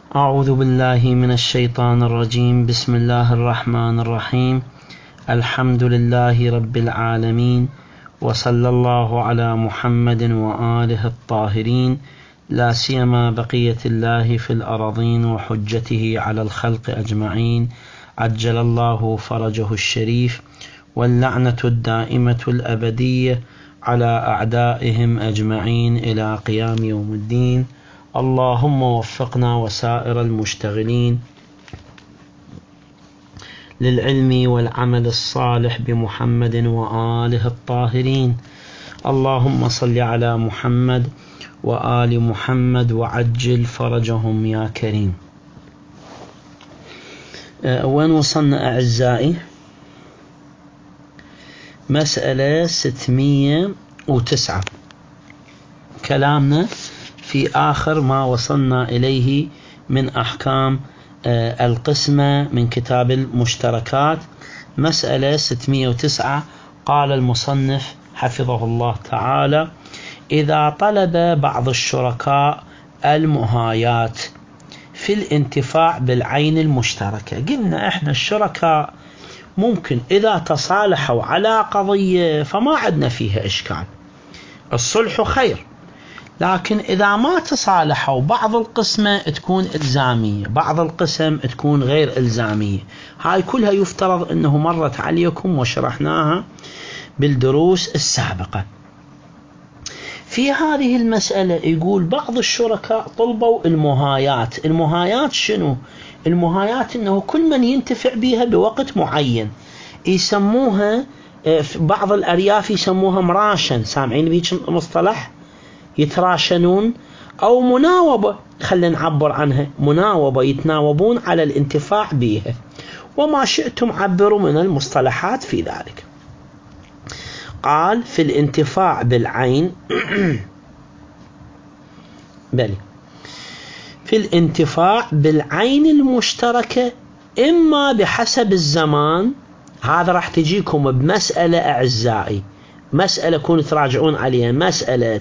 أعوذ بالله من الشيطان الرجيم. بسم الله الرحمن الرحيم. الحمد لله رب العالمين، وصلى الله على محمد وآله الطاهرين، لا سيما بقية الله في الأراضين وحجته على الخلق أجمعين، عجل الله فرجه الشريف، واللعنة الدائمة الأبدية على أعدائهم أجمعين إلى قيام يوم الدين. اللهم وفقنا وسائر المشتغلين للعلم والعمل الصالح بمحمد وآله الطاهرين. اللهم صل على محمد وآل محمد وعجل فرجهم يا كريم. وين وصلنا أعزائي؟ مسألة 609. كلامنا في آخر ما وصلنا إليه من أحكام القسمة من كتاب المشتركات. مسألة 609. قال المصنف حفظه الله تعالى: إذا طلب بعض الشركاء المهايات في الانتفاع بالعين المشتركة. قلنا إحنا الشركاء ممكن إذا تصالحوا على قضية فما عندنا فيها إشكال، الصلح خير. لكن إذا ما تصالحوا بعض القسمة تكون إلزامية، بعض القسم تكون غير إلزامية. هاي كلها يفترض أنه مرت عليكم وشرحناها بالدروس السابقة. في هذه المسألة يقول بعض الشركاء طلبوا المهايات. المهايات شنو؟ المهايات أنه كل من ينتفع بها بوقت معين، يسموها في بعض الأرياف يسموها مراشن. سامعين بيش مصطلح؟ يتراشنون أو مناوبة، خلينا نعبر عنها مناوبة، يتناوبون على الانتفاع بها، وما شئتم عبروا من المصطلحات في ذلك. قال في الانتفاع بالعين بل في الانتفاع بالعين المشتركة إما بحسب الزمان. هذا راح تجيكم بمسألة أعزائي، مسألة كونوا تراجعون عليها، مسألة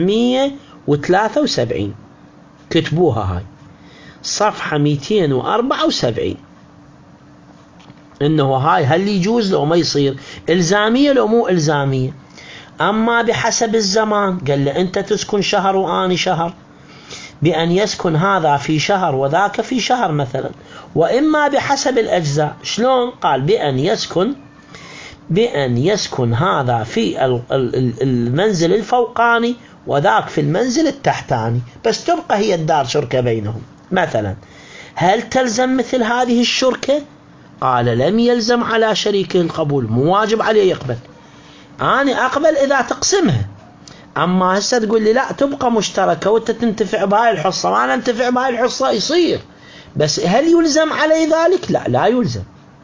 973، كتبوها هاي صفحة 274. إنه هاي هل يجوز لو ما يصير إلزامية لو مو إلزامية. أما بحسب الزمان، قال له أنت تسكن شهر وآني شهر، بأن يسكن هذا في شهر وذاك في شهر مثلا. وإما بحسب الأجزاء. شلون؟ قال بأن يسكن هذا في المنزل الفوقاني وذاك في المنزل التحتاني، بس تبقى هي الدار شركة بينهم. مثلا هل تلزم مثل هذه الشركة؟ قال لم يلزم على شريكه القبول، مو واجب عليه يقبل. أنا أقبل إذا تقسمها، أما هسه تقول لي لا تبقى مشتركة وأنت تنتفع بهاي الحصة وأنا أنتفع بهاي الحصة، يصير. بس هل يلزم علي ذلك؟ لا يلزم.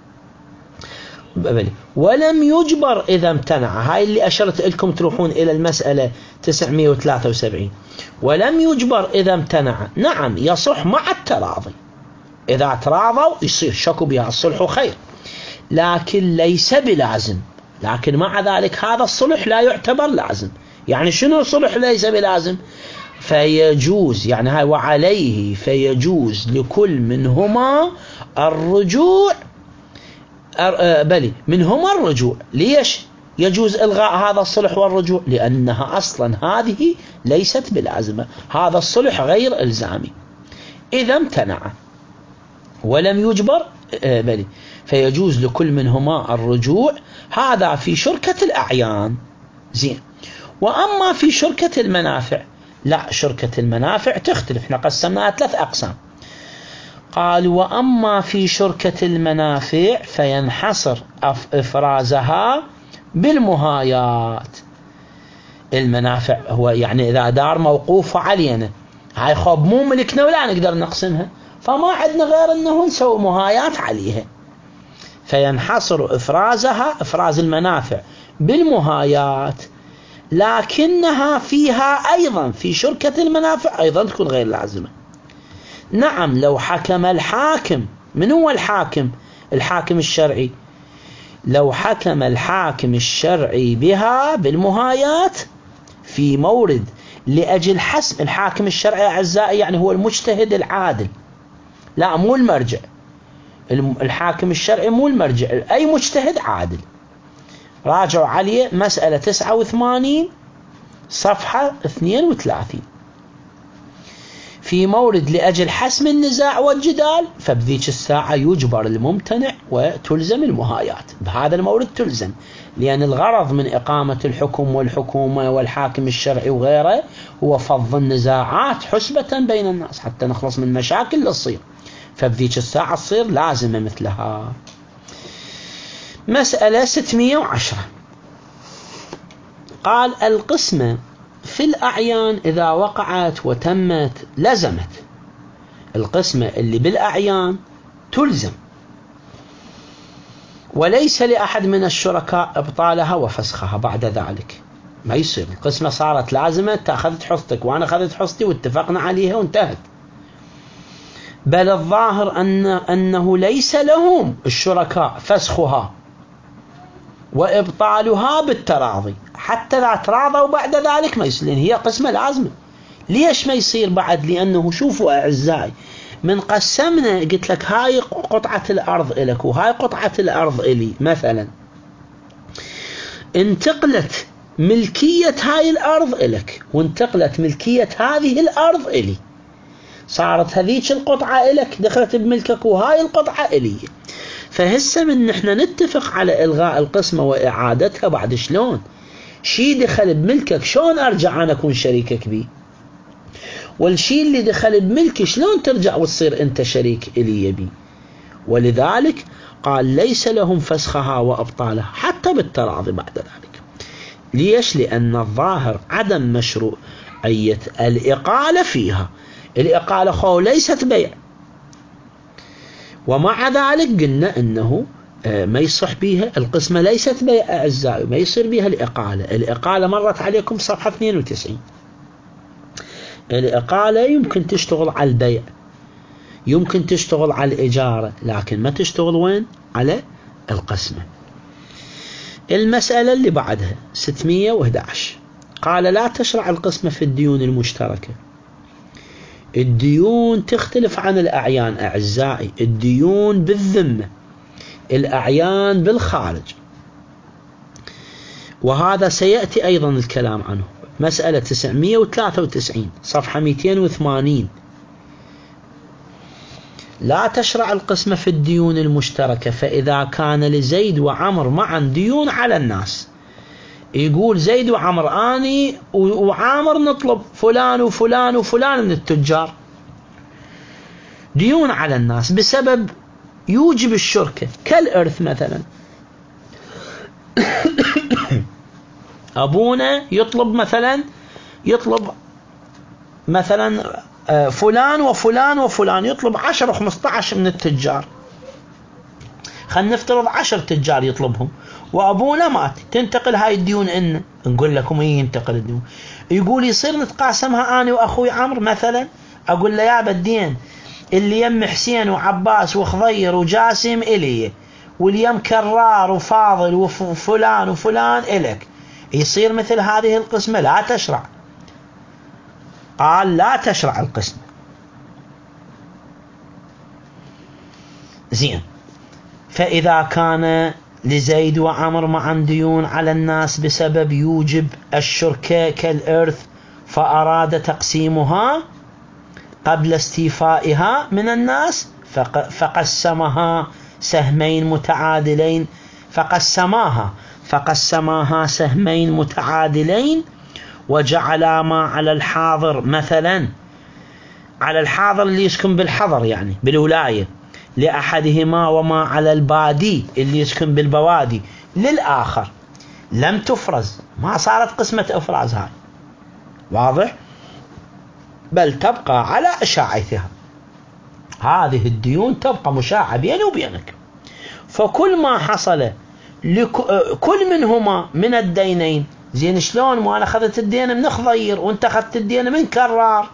ولم يجبر إذا امتنع. هاي اللي أشرت لكم تروحون إلى المسألة 973. ولم يجبر إذا امتنع. نعم يصح مع التراضي، إذا تراضوا يصير شكوا بها الصلح خير، لكن ليس بلازم. لكن مع ذلك هذا الصلح لا يعتبر لازم. يعني شنو الصلح ليس بلازم؟ فيجوز، يعني هاي وعليه فيجوز لكل منهما الرجوع، منهما الرجوع. ليش يجوز إلغاء هذا الصلح والرجوع؟ لأنها أصلا هذه ليست بلازمة، هذا الصلح غير إلزامي. إذا امتنع ولم يجبر فيجوز لكل منهما الرجوع. هذا في شركة الأعيان، زين. وأما في شركة المنافع لا، شركة المنافع تختلف، احنا قسمناها 3 أقسام. قال وأما في شركة المنافع فينحصر إفرازها بالمهايات. المنافع هو يعني إذا دار موقوفة علينا، هاي خب مو ملكنا ولا نقدر نقسمها، فما عندنا غير أنه نسوي مهايات عليها. فينحصر إفرازها، إفراز المنافع، بالمهايات، لكنها فيها أيضا في شركة المنافع أيضا تكون غير لازمة. نعم لو حكم الحاكم. من هو الحاكم؟ الحاكم الشرعي. لو حكم الحاكم الشرعي بها بالمهايات في مورد لأجل حسم. الحاكم الشرعي أعزائي يعني هو المجتهد العادل، لا مو المرجع، الحاكم الشرعي مو المرجع، أي مجتهد عادل. راجعوا عليه مسألة 89 صفحة 32. في مورد لأجل حسم النزاع والجدال فبذيك الساعة يجبر الممتنع وتلزم المهايات. بهذا المورد تلزم، لأن الغرض من إقامة الحكم والحكومة والحاكم الشرعي وغيره هو فض النزاعات حسبة بين الناس حتى نخلص من مشاكل اللي تصير، فبذيك الساعة تصير لازمة مثلها. مسألة 610 قال القسمة في الأعيان إذا وقعت وتمت لزمت. القسمة اللي بالأعيان تلزم، وليس لأحد من الشركاء إبطالها وفسخها بعد ذلك. ما يصير القسمة صارت لازمة، أنت أخذت حصتك وأنا أخذت حصتي واتفقنا عليها وانتهت. بل الظاهر أنه ليس لهم الشركاء فسخها وإبطالها بالتراضي، حتى لا تراضوا بعد ذلك ما يصير، هي قسمة لازمة. ليش ما يصير بعد؟ لأنه شوفوا أعزائي، من قسمنا قلت لك هاي قطعة الأرض إلك وهاي قطعة الأرض إلي مثلا، انتقلت ملكية هاي الأرض إلك وانتقلت ملكية هذه الأرض إلي، صارت هذيك القطعة إلك دخلت بملكك وهاي القطعة إلي. فهسه من نحن نتفق على إلغاء القسمة وإعادتها بعد شلون شي دخل بملكك شلون أرجع أنا أكون شريكك بي، والشي اللي دخل بملكي شلون ترجع وتصير أنت شريك إلي بي. ولذلك قال ليس لهم فسخها وأبطالها حتى بالتراضي بعد ذلك. ليش؟ لأن الظاهر عدم مشروعية الإقالة فيها. الإقالة خو ليست بيع، ومع ذلك قلنا أنه ما يصح بها القسمة، ليست بيع أعزائي، ما يصير بها الإقالة. الإقالة مرت عليكم صفحة 92. الإقالة يمكن تشتغل على البيع، يمكن تشتغل على الإجارة، لكن ما تشتغل وين؟ على القسمة. المسألة اللي بعدها 611 قال لا تشرع القسمة في الديون المشتركة. الديون تختلف عن الأعيان أعزائي، الديون بالذمة، الأعيان بالخارج، وهذا سيأتي أيضا الكلام عنه. مسألة 993 صفحة 280 لا تشرع القسمة في الديون المشتركة فإذا كان لزيد وعمر معا ديون على الناس. يقول زيد وعمر آني وعامر نطلب فلان وفلان وفلان من التجار ديون على الناس بسبب يوجب الشركة كالإرث مثلا. أبونا يطلب مثلا فلان وفلان وفلان، يطلب 10 و15 من التجار، خلينا نفترض 10 تجار يطلبهم، وأبونا مات، تنتقل هاي الديون إن نقول لكم هي ينتقل الديون. يقول يصير نتقاسمها أنا وأخوي عمرو مثلا، أقول له يا بالدين اللي يم حسين وعباس وخضير وجاسم إلي، واليم كرار وفاضل وفلان وفلان إلك. يصير مثل هذه القسمة لا تشرع. قال لا تشرع القسمة. زين، فإذا كان لزيد وعمر معا ديون على الناس بسبب يوجب الشركة كالإرث فأراد تقسيمها قبل استيفائها من الناس فقسمها سهمين متعادلين، فقسماها سهمين متعادلين، وجعل ما على الحاضر مثلا، على الحاضر اللي يسكن بالحضر يعني بالولاية لأحدهما، وما على البادي اللي يسكن بالبوادي للآخر. لم تفرز، ما صارت قسمة إفراز هاي، واضح؟ بل تبقى على أشاعتها. هذه الديون تبقى مشاعة بيني وبينك، فكل ما حصل لكل منهما من الدينين. زين شلون؟ ما أنا أخذت الدين من خضير وانت أخذت الدين من كرار.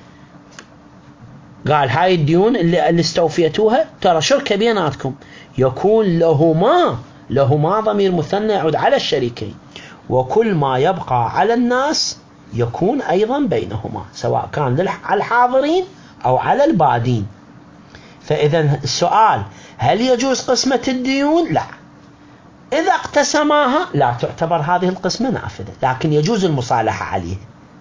قال هاي الديون اللي استوفيتوها ترى شركة بيناتكم، يكون لهما ضمير مثنى يعود على الشريكين، وكل ما يبقى على الناس يكون أيضا بينهما، سواء كان على الحاضرين أو على البادين. فإذا السؤال هل يجوز قسمة الديون؟ لا. إذا اقتسماها لا تعتبر هذه القسمة نافذة، لكن يجوز المصالحة عليه.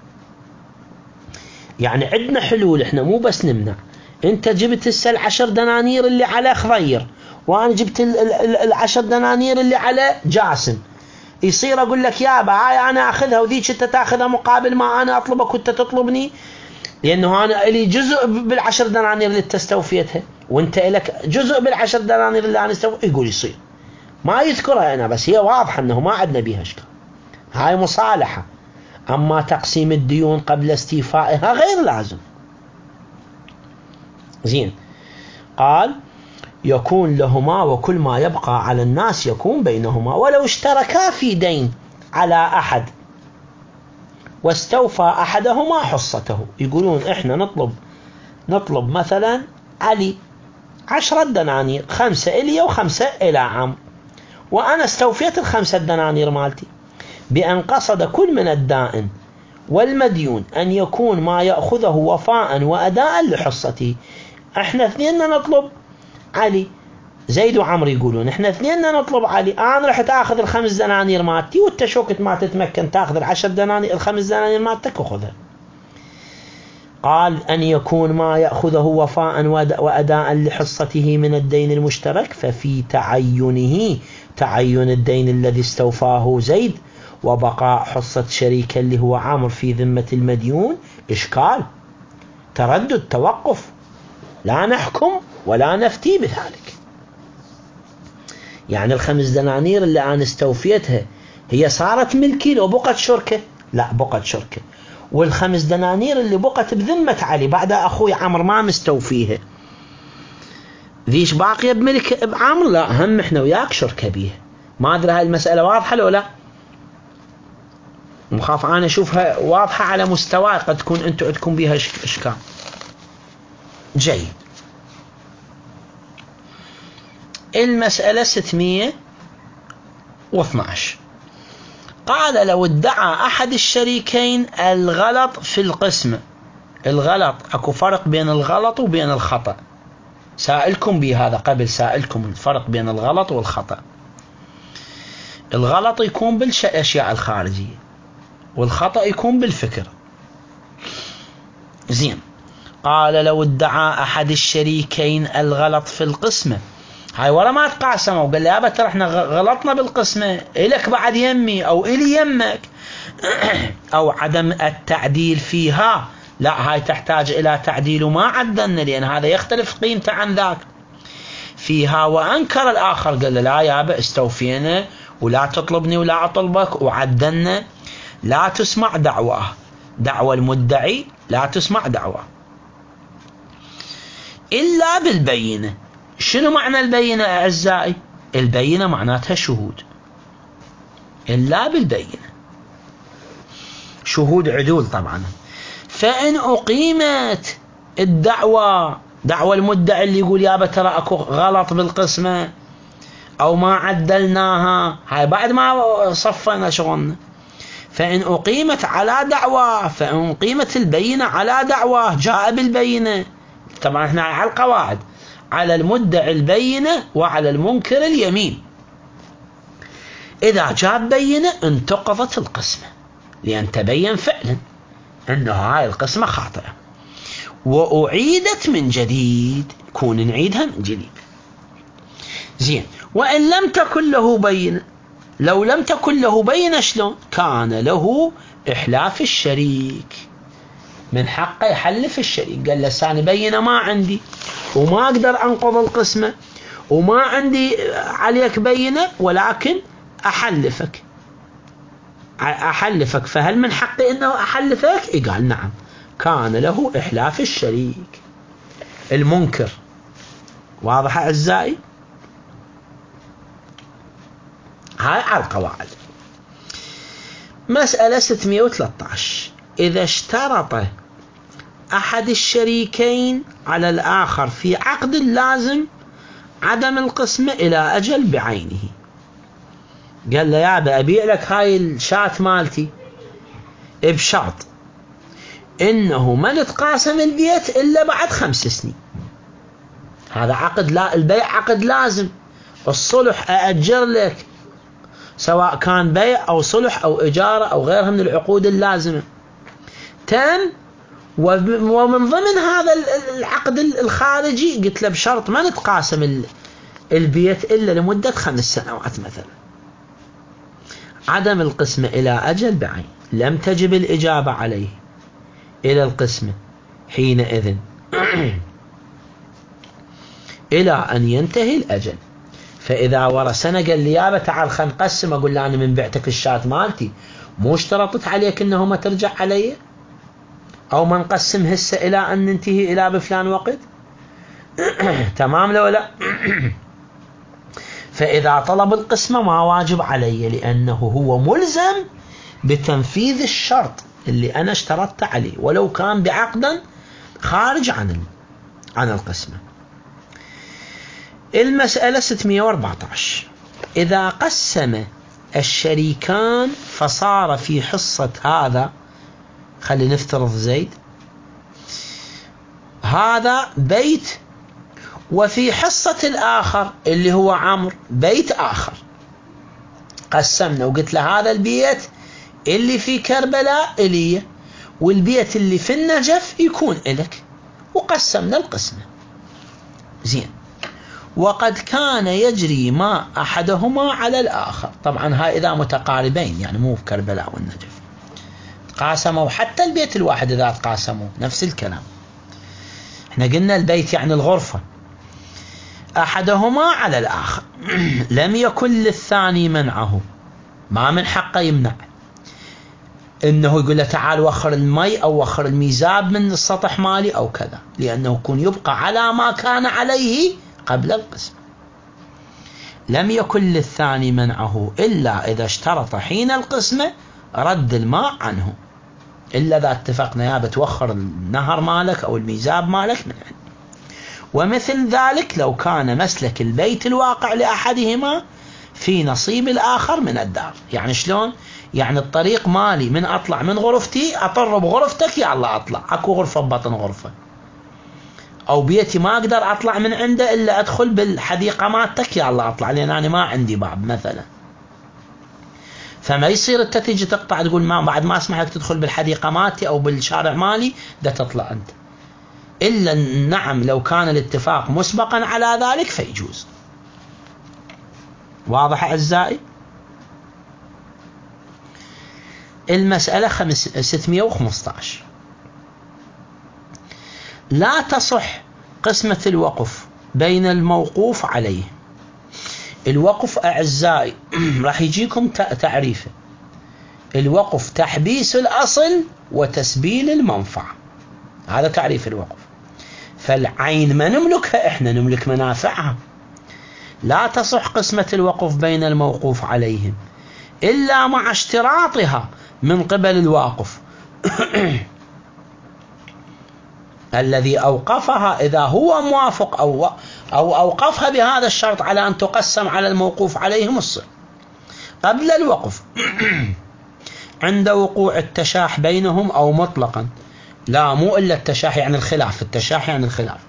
يعني عندنا حلول، احنا مو بس نمنع. انت جبت السل 10 دنانير اللي على خضير، وانا جبت 10 دنانير اللي على جاسم، يصير اقول لك يابا هاي انا اخذها وذيك انت تاخذها مقابل ما انا اطلبك وانت تطلبني، لانه انا لي جزء بال10 دنانير اللي انت استوفيتها وانت لك جزء بال10 دنانير اللي انا استوفيتها. يقول يصير ما يذكرها انا، بس هي واضحه انه ما عندنا بيها اشكال، هاي مصالحه. اما تقسيم الديون قبل استيفائها غير لازم. زين. قال يكون لهما وكل ما يبقى على الناس يكون بينهما، ولو اشتركا في دين على أحد واستوفى أحدهما حصته. يقولون إحنا نطلب مثلا علي 10 دنانير، 5 إلي و5 إلى عم، وأنا استوفيت 5 دنانير مالتي، بأن قصد كل من الدائن والمديون أن يكون ما يأخذه وفاء وأداء لحصته. إحنا اثنين نطلب علي، زيد وعمر يقولون احنا اثنين نطلب علي، انا رح تاخذ 5 دنانير مالتي وانت شوكت ما تتمكن تاخذ 10 دنانير، 5 دنانير مالتك وخذها. قال أن يكون ما يأخذه وفاء وأداء لحصته من الدين المشترك، ففي تعين الدين الذي استوفاه زيد وبقاء حصة شريك اللي هو عامر في ذمة المديون إشكال، تردد، توقف، لا نحكم ولا نفتي بذلك. يعني 5 دنانير اللي أنا استوفيتها هي صارت ملكي لو بقت شركة؟ لا، بقت شركة. وال5 دنانير اللي بقت بذمة علي بعد أخوي عمر ما مستوفيها، ذيش باقية بملك بعمر؟ لا، هم احنا وياك شركة بيها. ما أدري هاي المسألة واضحة لو لا؟ مخاف أنا أشوفها واضحة على مستوى، قد تكون أنتم عندكم بيها إشكال. جيد. المسألة 612. قال لو ادعى أحد الشريكين الغلط في القسمة. الغلط أكو فرق بين الغلط وبين الخطأ، سائلكم بهذا قبل، سائلكم الفرق بين الغلط والخطأ. الغلط يكون بالأشياء الخارجية والخطأ يكون بالفكر. زين. قال لو ادعى أحد الشريكين الغلط في القسمة، هاي ورا ما تقاسموا وقال لي يابا ترى احنا غلطنا بالقسمة، إلك بعد يمي أو إلي يمك، أو عدم التعديل فيها، لا هاي تحتاج إلى تعديل وما عدلنا، لأن هذا يختلف قيمته عن ذاك فيها. وأنكر الآخر قال له لا يابا استوفينا ولا تطلبني ولا أطلبك وعدلنا، لا تسمع دعواه، دعوى المدعي لا تسمع دعواه إلا بالبينة. شنو معنى البينة أعزائي؟ البينة معناتها شهود، إلا بالبينة، شهود عدول طبعا. فإن أقيمت الدعوى، دعوى المدعي اللي يقول يابا ترى أكو غلط بالقسمة أو ما عدلناها، هاي بعد ما صفنا شغلنا. فإن أقيمت على دعوى، فإن أقيمت البينة على دعوى جاء بالبينة. طبعا احنا على القواعد، على المدعي البينة وعلى المنكر اليمين. إذا جاب بينة انتقضت القسمة، لأن تبين فعلا أنه هاي القسمة خاطئة وأعيدت من جديد، كون نعيدها من جديد. زين. وإن لم تكن له بينة، لو لم تكن له بينة شلون؟ كان له إحلاف الشريك، من حقه يحلف الشريك، قال له ساني بينة ما عندي وما أقدر أنقض القسمة وما عندي عليك بينة، ولكن أحلفك، فهل من حقي أنه أحلفك؟ قال نعم، كان له إحلاف الشريك المنكر. واضح أعزائي؟ هاي على القواعد. مسألة 613. إذا اشترط أحد الشريكين على الآخر في عقد لازم عدم القسمة إلى أجل بعينه، قال له يا أبيع لك هاي الشات مالتي بشرط إنه ما نتقاسم البيت إلا بعد 5 سنين. هذا عقد، لا البيع عقد لازم، الصلح أأجر لك، سواء كان بيع أو صلح أو إجارة أو غيرها من العقود اللازمة تم. ومن ضمن هذا العقد الخارجي قلت له بشرط ما نتقاسم البيت إلا لمدة 5 سنوات مثلا. عدم القسمة إلى أجل بعين، لم تجب الإجابة عليه إلى القسمة حينئذ إلى أن ينتهي الأجل. فإذا ورثنا قال لي يابا تعال خلينا نقسم، أقول له أنا من بعتك الشاة مالتي مو اشترطت عليك أنه ما ترجع علي، أو ما نقسم هسه إلى أن ننتهي إلى بفلان وقت. تمام لو لا؟ فإذا طلب القسمة ما واجب علي، لأنه هو ملزم بتنفيذ الشرط اللي أنا اشترطت عليه ولو كان بعقدا خارج عن القسمة. المسألة 614. إذا قسم الشريكان فصار في حصة هذا، خلي نفترض زيد هذا بيت، وفي حصة الآخر اللي هو عمرو بيت آخر، قسمنا وقلت له هذا البيت اللي في كربلاء إلي والبيت اللي في النجف يكون إلك، وقسمنا القسمة. زين. وقد كان يجري ما أحدهما على الآخر، طبعا هاي إذا متقاربين يعني مو في كربلاء والنجف، قاسموا حتى البيت الواحد إذا تقاسموا نفس الكلام. احنا قلنا البيت يعني الغرفة، أحدهما على الآخر لم يكن للثاني منعه، ما من حقه يمنع إنه يقول له تعال وخر المي أو وخر الميزاب من السطح مالي أو كذا، لأنه يكون يبقى على ما كان عليه قبل القسم. لم يكن للثاني منعه إلا إذا اشترط حين القسمة رد الماء عنه، إلا إذا اتفقنا يا بتوخر النهر مالك أو الميزاب مالك من عنه. ومثل ذلك لو كان مسلك البيت الواقع لأحدهما في نصيب الآخر من الدار. يعني شلون؟ يعني الطريق مالي، من أطلع من غرفتي أطر بغرفتك يا الله أطلع، أكو غرفة ببطن غرفة، أو بيتي ما أقدر أطلع من عنده إلا أدخل بالحديقة مالتك يا الله أطلع، لأن أنا ما عندي باب مثلا. فما يصير أنت تيجي تقطع تقول ما بعد ما أسمح لك تدخل بالحديقة مالتي أو بالشارع مالي ده تطلع أنت، إلا نعم لو كان الاتفاق مسبقا على ذلك فيجوز. واضح أعزائي؟ المسألة 615. لا تصح قسمة الوقف بين الموقوف عليه. الوقف أعزائي راح يجيكم تعريفه. الوقف تحبيس الأصل وتسبيل المنفعة، هذا تعريف الوقف. فالعين ما نملكها، احنا نملك منافعها. لا تصح قسمة الوقف بين الموقوف عليهم إلا مع اشتراطها من قبل الواقف الذي أوقفها، إذا هو موافق أو أوقفها بهذا الشرط على أن تقسم على الموقوف عليهم الصل قبل الوقف عند وقوع التشاح بينهم أو مطلقا. لا مو إلا التشاح يعني الخلاف، التشاح يعني الخلاف.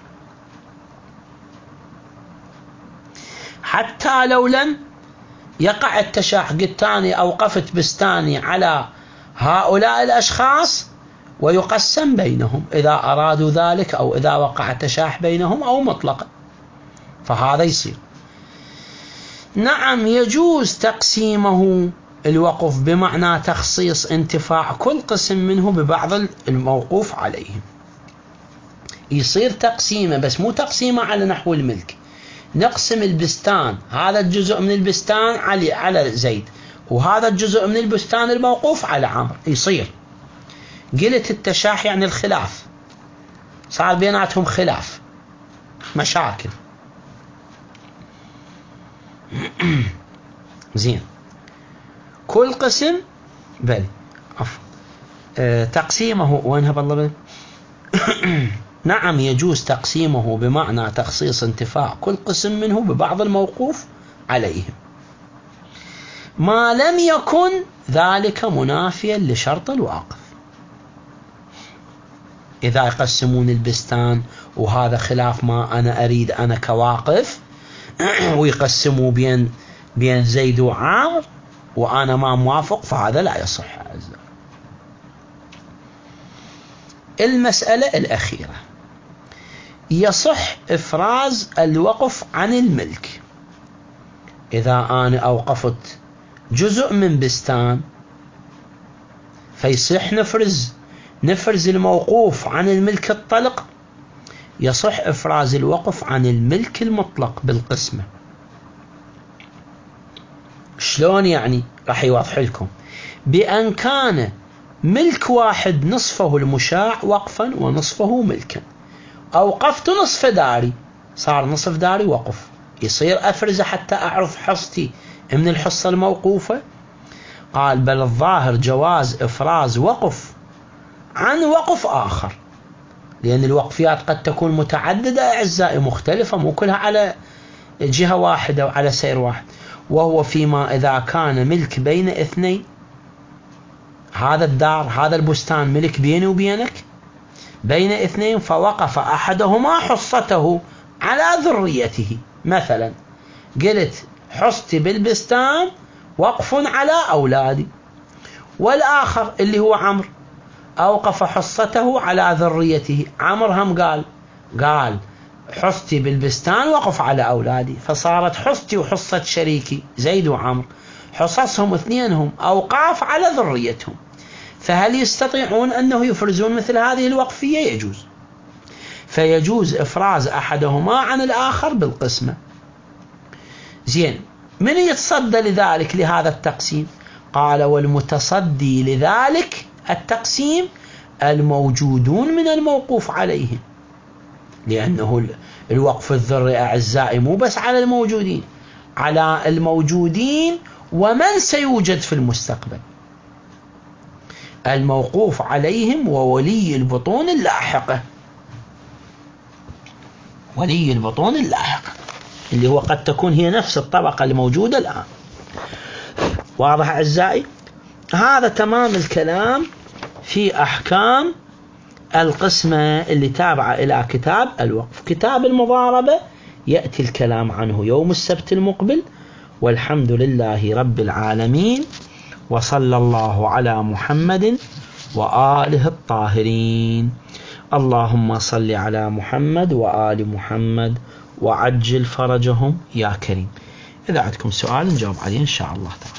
حتى لو لم يقع التشاح، قلت أنا أوقفت بستاني على هؤلاء الأشخاص ويقسم بينهم إذا أرادوا ذلك، أو إذا وقع تشاح بينهم أو مطلقا، فهذا يصير. نعم يجوز تقسيمه الوقف بمعنى تخصيص انتفاع كل قسم منه ببعض الموقوف عليه. يصير تقسيمه بس مو تقسيمه على نحو الملك. نقسم البستان، هذا الجزء من البستان على زيد، وهذا الجزء من البستان الموقوف على عمرو. يصير قلت التشاح يعني الخلاف، صار بيناتهم خلاف مشاكل. زين. كل قسم بل تقسيمه وينها بالله نعم يجوز تقسيمه بمعنى تخصيص انتفاع كل قسم منه ببعض الموقوف عليهم، ما لم يكن ذلك منافيا لشرط الواقف. إذا يقسمون البستان وهذا خلاف ما أنا أريد أنا كواقف ويقسموا بين زيد وعامر وأنا ما موافق، فهذا لا يصح. المسألة الأخيرة، يصح إفراز الوقف عن الملك. إذا أنا أوقفت جزء من بستان فيصح نفرز الموقوف عن الملك الطلق، يصح إفراز الوقف عن الملك المطلق بالقسمة. شلون يعني؟ راح يوضح لكم. بأن كان ملك واحد نصفه المشاع وقفا ونصفه ملكا. أوقفت نصف داري، صار نصف داري وقف، يصير أفرزه حتى أعرف حصتي من الحصة الموقوفة. قال بل الظاهر جواز إفراز وقف عن وقف آخر، لأن الوقفيات قد تكون متعددة أعزائي، مختلفة، مو كلها على جهة واحدة وعلى سير واحد. وهو فيما إذا كان ملك بين اثنين، هذا الدار هذا البستان ملك بيني وبينك بين اثنين، فوقف أحدهما حصته على ذريته. مثلا قلت حصتي بالبستان وقف على أولادي، والآخر اللي هو عمرو أوقف حصته على ذريته. عمرو هم قال حصتي بالبستان وقف على أولادي، فصارت حصتي وحصة شريكي زيد وعمرو حصصهم اثنينهم أوقاف على ذريتهم. فهل يستطيعون أنه يفرزون مثل هذه الوقفية؟ يجوز. فيجوز إفراز أحدهما عن الآخر بالقسمة. زين، من يتصدى لذلك لهذا التقسيم؟ قال والمتصدي لذلك التقسيم الموجودون من الموقوف عليهم، لأنه الوقف الذري أعزائي مو بس على الموجودين، على الموجودين ومن سيوجد في المستقبل. الموقوف عليهم وولي البطون اللاحقة، ولي البطون اللاحقة اللي هو قد تكون هي نفس الطبقة الموجودة الآن. واضح أعزائي؟ هذا تمام الكلام في أحكام القسمة اللي تابعة إلى كتاب الوقف. كتاب المضاربة يأتي الكلام عنه يوم السبت المقبل، والحمد لله رب العالمين، وصلى الله على محمد وآله الطاهرين. اللهم صل على محمد وآل محمد وعجل فرجهم يا كريم. إذا عندكم سؤال نجاوب عليه إن شاء الله تعالى.